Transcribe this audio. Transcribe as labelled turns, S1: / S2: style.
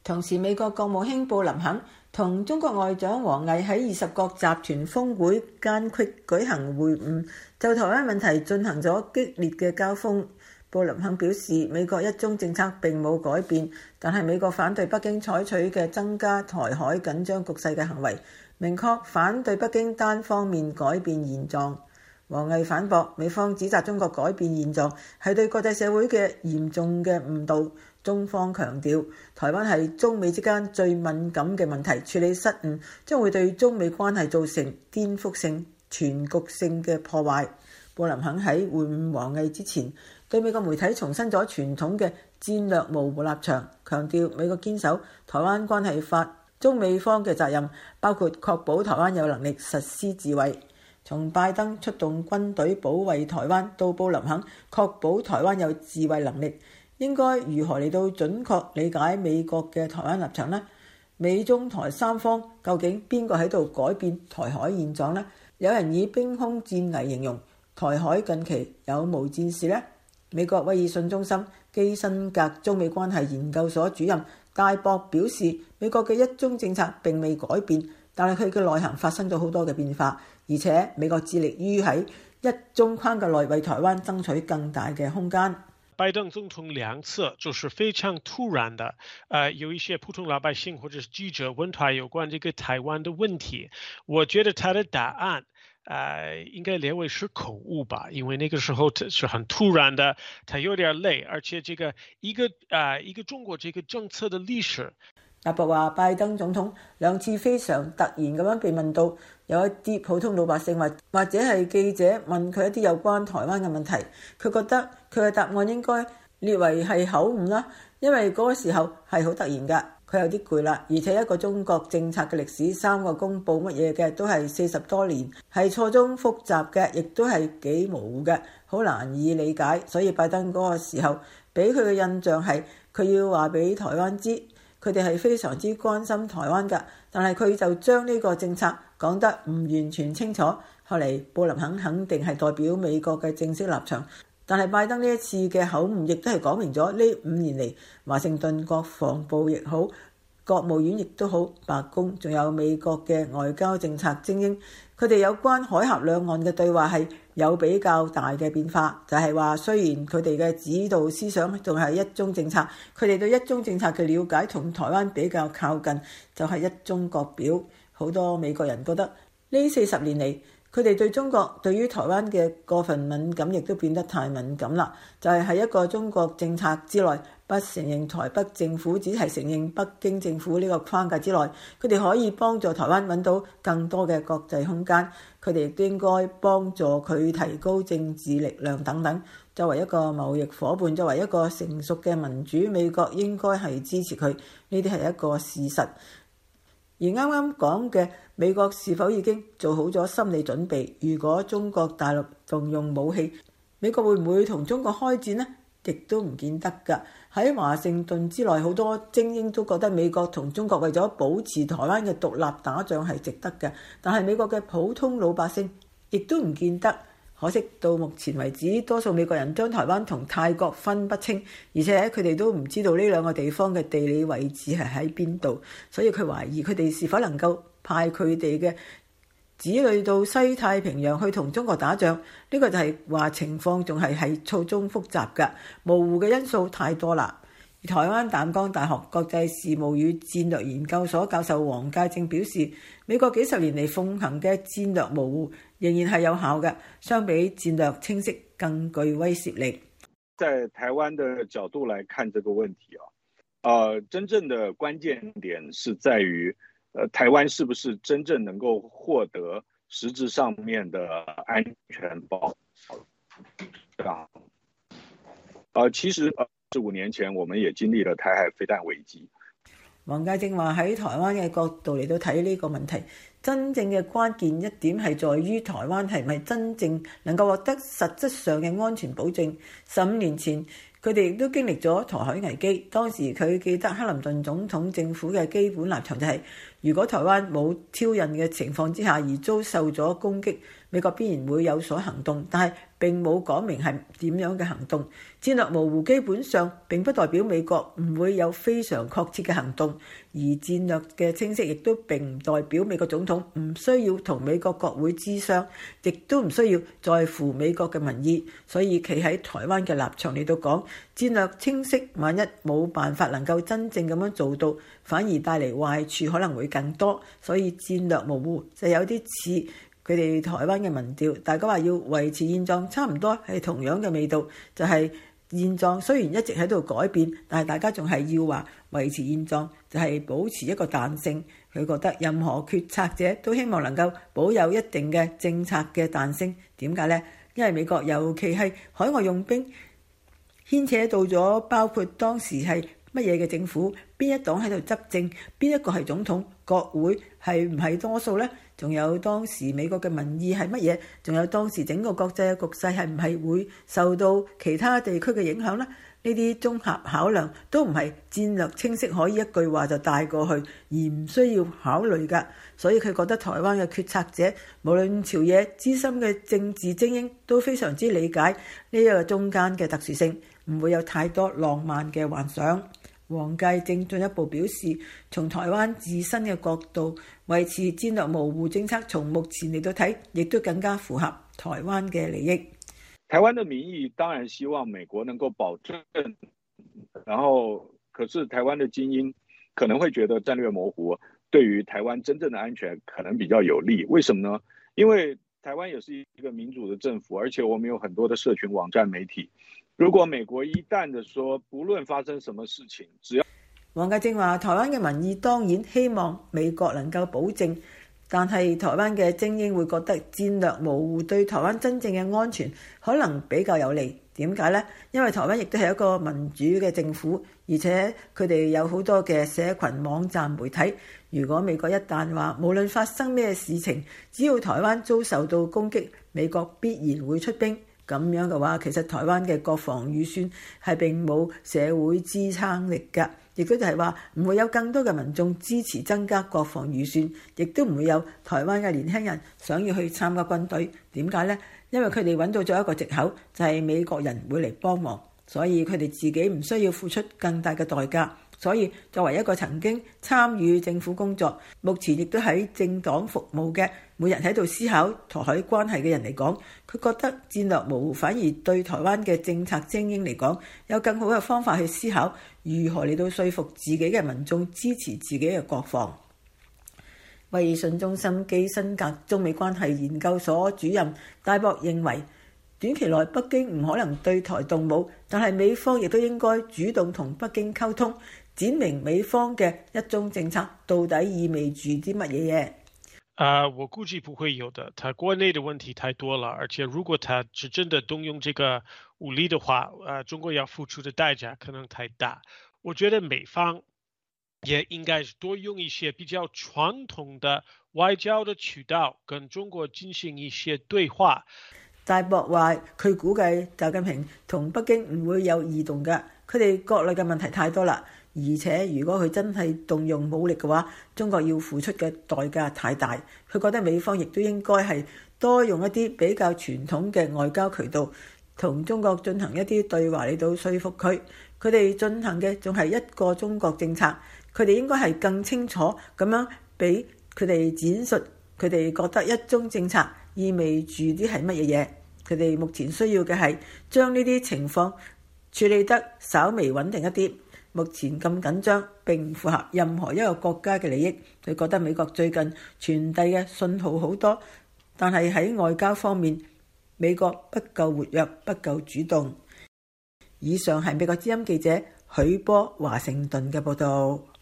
S1: 同時，美國國務卿布林肯同中國外長王毅喺20國集團峰會間隙舉行會晤，就台灣問題進行咗激烈嘅交鋒。布林肯表示，美國一中政策並冇改變，但係美國反對北京採取嘅增加台海緊張局勢嘅行為，明確反對北京單方面改變現狀。王毅反駁美方指責中國改變現狀係對國際社會嘅嚴重嘅誤導。中方強調，台灣係中美之間最敏感嘅問題，處理失誤將會對中美關係造成顛覆性、全局性嘅破壞。布林肯喺會晤王毅之前，對美國媒體重申咗傳統嘅戰略模糊立場，強調美國堅守台灣關係法，中美方嘅責任包括確保台灣有能力實施自衛。從拜登出動軍隊保衛台灣到布林肯確保台灣有自衛能力，應該如何嚟到準確理解美國嘅台灣立場呢？美中台三方究竟邊個喺度改變台海現狀呢？有人以兵凶戰危形容台海近期有無戰事呢？美國威爾遜中心基辛格中美關係研究所主任戴博表示，美國嘅一中政策並未改變，但係佢嘅內涵發生咗好多嘅變化，而且美國致力於喺一中框架內為台灣爭取更大嘅空間。
S2: 拜登總統兩次就是非常突然的，有一些普通老百姓或者是記者問他有關這個台灣的問題，我覺得他的答案應該列為是口誤吧，因為那個時候是很突然的，他有點累，而且這個一個中國這個政策的歷史。
S1: 阿博話，拜登總統兩次非常突然咁樣被問到，有一啲普通老百姓或者係記者問佢一啲有關台灣嘅問題，佢覺得佢嘅答案應該列為係口誤啦，因為嗰個時候係好突然㗎，佢有啲攰啦，而且一個中國政策嘅歷史三個公佈乜嘢嘅都係40多年，係錯綜複雜嘅，亦都係幾模糊嘅，好難以理解，所以拜登嗰個時候俾佢嘅印象係佢要話俾台灣知。佢哋係非常之關心台灣㗎，但係佢就將呢個政策講得唔完全清楚。後嚟布林肯定係代表美國嘅正式立場，但係拜登呢一次嘅口誤亦都係講明咗呢5年嚟華盛頓國防部亦好，國務院亦都好，白宮仲有美國嘅外交政策精英，佢哋有關海峽兩岸嘅對話係有比較大嘅變化，就係話雖然佢哋嘅指導思想仲係一中政策，佢哋對一中政策嘅了解同台灣比較靠近，就係一中各表。好多美國人覺得呢40年嚟，佢哋對中國對於台灣嘅過分敏感亦都變得太敏感啦，就係喺一個中國政策之內，不承認台北政府，只係承認北京政府呢個框架之內，佢哋可以幫助台灣揾到更多嘅國際空間，佢哋亦都應該幫助佢提高政治力量等等。作為一個貿易夥伴，作為一個成熟嘅民主，美國應該係支持佢，呢啲係一個事實。而啱啱講嘅美國是否已經做好咗心理準備？如果中國大陸動用武器，美國會唔會同中國開戰呢？亦都唔見得㗎。喺華盛頓之內，好多精英都覺得美國同中國為咗保持台灣嘅獨立打仗係值得嘅，但係美國嘅普通老百姓亦都唔見得。可惜到目前為止，多數美國人將台灣同泰國分不清，而且佢哋都唔知道呢兩個地方嘅地理位置係喺邊度，所以佢懷疑佢哋是否能夠派佢哋嘅子女到西太平洋去同中國打仗。呢個就係話情況仲係錯綜複雜㗎，模糊嘅因素太多啦。而台灣淡江大學國際事務與戰略研究所教授黃介正表示，美國幾十年嚟奉行嘅戰略模糊仍然係有效嘅，相比戰略清晰更具威懾力。
S3: 在台灣的角度來看這個問題真正的關鍵點是在於台灣是不是真正能夠獲得實質上面的安全保障。其實15年前我們也經歷了台海飛彈危機。
S1: 黃介正話喺台灣嘅角度嚟到睇呢個問題，真正嘅關鍵一點係在於台灣係咪真正能夠獲得實質上嘅安全保證。15年前佢哋亦都經歷咗台海危機，當時佢記得克林頓總統政府嘅基本立場就係，如果台灣冇挑釁嘅情況之下而遭受咗攻擊，美國必然會有所行動，但係並冇講明係點樣嘅行動。戰略模糊基本上並不代表美國唔會有非常確切嘅行動，而戰略嘅清晰亦都並唔代表美國總統唔需要同美國國會諮商，亦都唔需要在乎美國嘅民意。所以企喺台灣嘅立場嚟到講，戰略清晰萬一冇辦法能夠真正咁樣做到，反而帶嚟壞處可能會更多。所以戰略模糊就有啲似佢哋台灣嘅民調，大家話要維持現狀，差唔多係同樣嘅味道，就係現狀雖然一直喺度改變，但係大家仲係要話維持現狀，就係保持一個彈性。佢覺得任何決策者都希望能夠保有一定嘅政策嘅彈性。點解呢？因為美國尤其係海外用兵牽扯到咗，包括當時係乜嘢嘅政府，邊一黨喺度執政，邊一個係總統，國會係唔係多數呢？仲有當時美國嘅民意係乜嘢？仲有當時整個國際嘅局勢係唔係會受到其他地區嘅影響呢？呢啲綜合考量都唔係戰略清晰可以一句話就帶過去，而唔需要考慮㗎。所以佢覺得台灣嘅決策者，無論朝野資深嘅政治精英都非常之理解呢一個中間嘅特殊性，唔會有太多浪漫嘅幻想。黃介正進一步表示，從台灣自身嘅角度維持戰略模糊政策，從目前嚟到睇，亦都更加符合台灣嘅利益。
S3: 台灣的民意當然希望美國能夠保證，然後可是台灣的精英可能會覺得戰略模糊對於台灣真正的安全可能比較有利。為什麼呢？因為台灣也是一個民主的政府，而且我們有很多的社群網站媒體。如果美國一旦的說，不論發生什麼事情，只要
S1: 黃介正話，台灣嘅民意當然希望美國能夠保證，但係台灣嘅精英會覺得戰略模糊對台灣真正嘅安全可能比較有利。點解呢？因為台灣亦都係一個民主嘅政府，而且佢哋有好多嘅社群網站媒體。如果美國一旦話無論發生咩事情，只要台灣遭受到攻擊，美國必然會出兵。咁樣嘅話，其實台灣嘅國防預算係並冇社會支撐力㗎，亦都就係話唔會有更多嘅民眾支持增加國防預算，亦都唔會有台灣嘅年輕人想要去參加軍隊。點解呢？因為佢哋揾到咗一個藉口，就係美國人會嚟幫忙，所以佢哋自己唔需要付出更大嘅代價。所以作為一個曾經參與政府工作，目前亦都喺政黨服務嘅，每日喺度思考台海關係嘅人嚟講，佢覺得戰略模糊反而對台灣嘅政策精英嚟講，有更好嘅方法去思考如何嚟到說服自己嘅民眾支持自己嘅國防。威爾遜中心基辛格中美關係研究所主任戴博認為，短期內北京唔可能對台動武，但係美方亦都應該主動同北京溝通，闡明美方嘅一中政策到底意味住啲乜嘢嘢。
S2: 我估計不會有的，他國內的問題太多了，而且如果他是真的動用這個武力的話，中國要付出的代價可能太大。我覺得美方也應該多用一些比較傳統的外交的渠道，跟中國進行一些對話。
S1: 戴博話佢估計習近平同北京唔會有異動嘅，佢哋國內嘅問題太多啦，而且如果佢真係動用武力嘅話，中國要付出嘅代價太大。佢覺得美方亦都應該係多用一啲比較傳統嘅外交渠道，同中國進行一啲對話嚟到說服佢。佢哋進行嘅仲係一個中國政策，佢哋應該係更清楚咁樣俾佢哋展述佢哋覺得一中政策意味住啲係乜嘢嘢。佢哋目前需要嘅係將呢啲情況處理得稍微穩定一啲。目前咁緊張並唔符合任何一個國家嘅利益。佢覺得美國最近傳遞嘅信號好多，但係喺外交方面，美國不夠活躍，不夠主動。以上係美國之音記者許波華盛頓嘅報導。